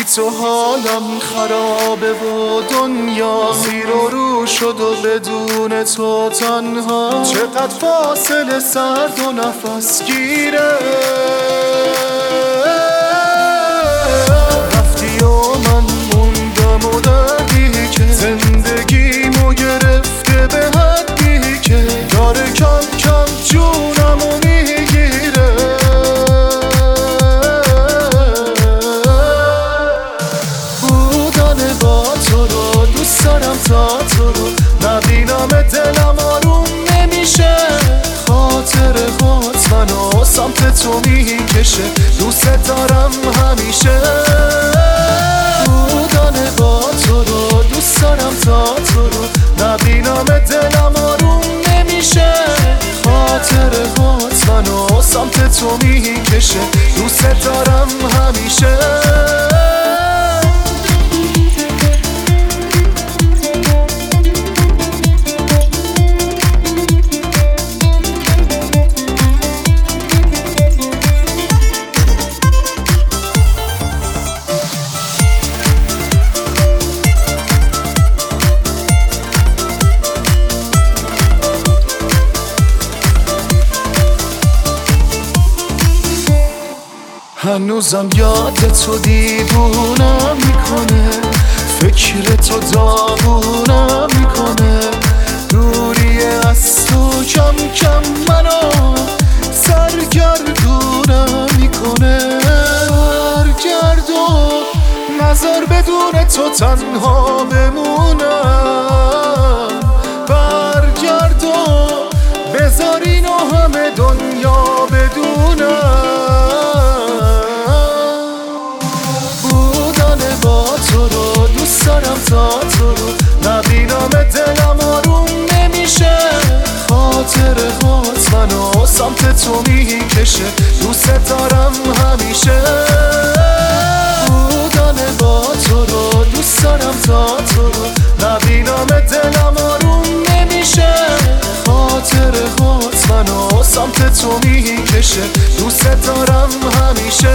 تو حالم خرابه و دنیا زیر و رو شد و بدون تو تنها چقدر فاصله سرد و نفس گیره رفتی و من موندم و دردی که زندگیمو گرفته به حدی که داره کم کم جونمو میگیره بودن با تو رو دوست دارم تا تو رو نبینم دلم آروم نمیشه خاطرهات منو سمت تو میکشه دوست دارم همیشه بودن با تو رو دوست دارم تا تو رو نبینم دلم آروم نمیشه خاطرهات منو سمت تو میکشه دوست دارم همیشه هنوزم یاد تو دیوونم میکنه فکر تو داغونم میکنه دوری از تو کم کم منو سرگردونم میکنه برگرد و نظر بدون تو تنها بمونم برگرد و بذار اینو همه دنیا بدونم دوست دارم تا تو رو نبینم دلم آروم نمیشه خاطرهات منو سمت تو میکشه دوست دارم همیشه بودن با تو رو دوست دارم تا تو رو نبینم دلم آروم نمیشه خاطرهات منو سمت تو میکشه دوست دارم همیشه